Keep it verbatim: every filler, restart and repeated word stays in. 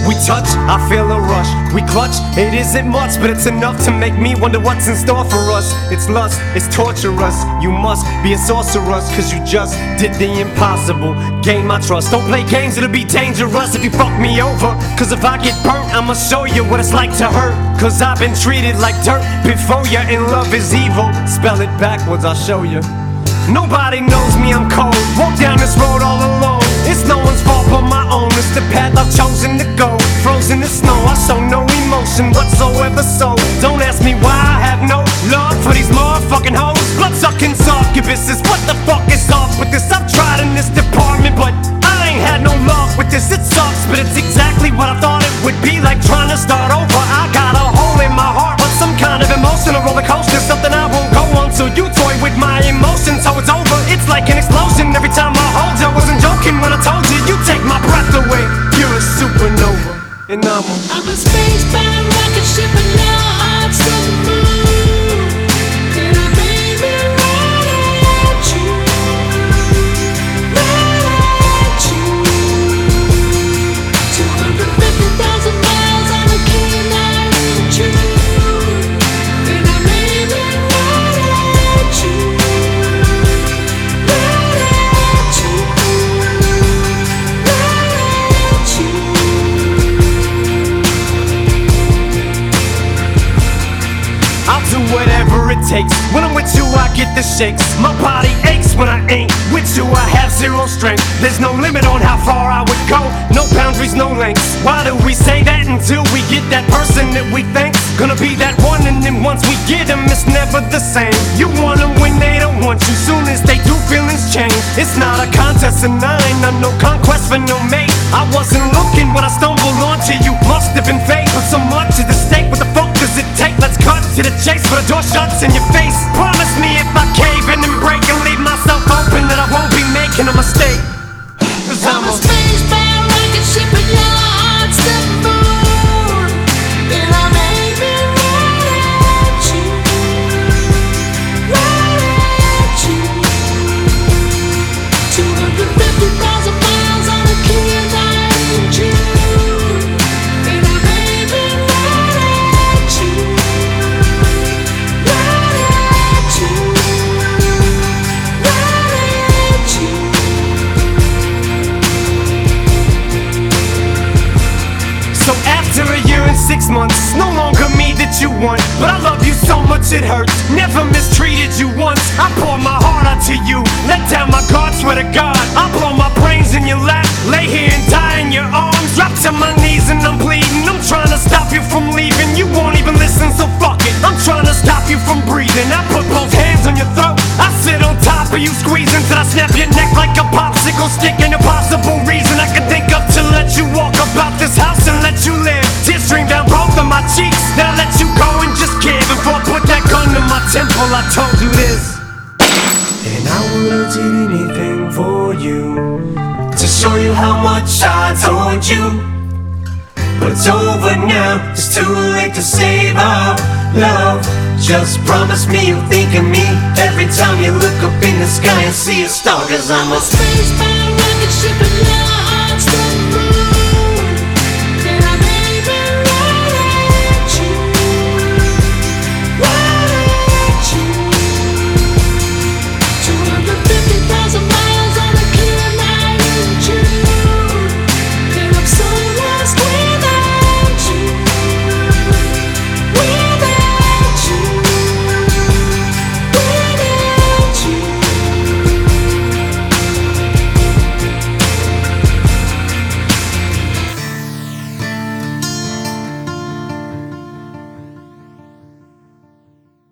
We touch, I feel a rush. We clutch, it isn't much, but it's enough to make me wonder what's in store for us. It's lust, it's torturous. You must be a sorceress, cause you just did the impossible. Gain my trust, don't play games, it'll be dangerous if you fuck me over. Cause if I get burnt, I'ma show you what it's like to hurt. Cause I've been treated like dirt before you, and love is evil. Spell it backwards, I'll show you. Nobody knows me, I'm cold. Walk down this road all alone. It's no one's fault but my own. It's the path I've chosen to go. Frozen in snow, I show no emotion whatsoever. So don't ask me why I have no love for these motherfucking hoes. Blood-sucking succubuses, what the fuck is off with this? I've tried in this department, but I ain't had no luck with this. It sucks, but it's exactly what I thought it would be like trying to start over. I got a hole in my heart, but some kind of emotional roller coaster, something I won't go on. So you toy with my emotions, so it's over. It's like an explosion every time I hold you. I wasn't joking when I told you, you take my breath away. You're a supernova, and I'm a I'm a spacebound rocket ship and now hearts to the moon. And I baby right at you, right at you. Two hundred fifty thousand miles on a keen island June. And I baby right at you, right at you, right at you. I'll do whatever it takes. When I'm with you, I get the shakes. My body aches when I ain't with you. I have zero strength. There's no limit on how far I would go. No boundaries, no lengths. Why do we say that until we get that person that we think's gonna be that one? And then once we get them, it's never the same. You want them when they don't want you. Soon as they do, feelings change. It's not a contest, and I ain't on no conquest for no mate. I wasn't looking when I stumbled onto you. Must have been fate, but so much is at stake. What the fuck does it take? Let's cut to the chase, but the door shuts in your face. Promise me if I cave in and break and leave myself open, that I won't be making a mistake. Cause I'm I'm a a spacebound rocket ship and your heart's the moon. And I may be right at you, right at you. Two hundred fifty thousand miles on a keen island June. And I may be right at you, right at you, right at you. So after a year and six months, no longer me that you want, but I love you so much it hurts. Never mistreated you once. I pour my heart out to you, let down my guard, swear to God I'll blow my brains in your lap, lay here and die in your arms. Drop to my knees and I'm bleeding. I'm trying to stop you from leaving. You won't even listen, so fuck it. I'm trying to stop you from breathing. I put both hands on your throat, I sit on top of you, squeezing till I snap your neck like a popsicle stick. An impossible reason I can think of to let you walk about this house and let you live. Tears stream down both of my cheeks. Then I let you go and just give. Before I put that gun to my temple, I told you this. And I would've did anything for you, to show you how much I told you. But it's over now, it's too late to save our love. Just promise me you'll think of me every time you look up in the sky and see a star. Cause I'm a Spacebound rocket ship and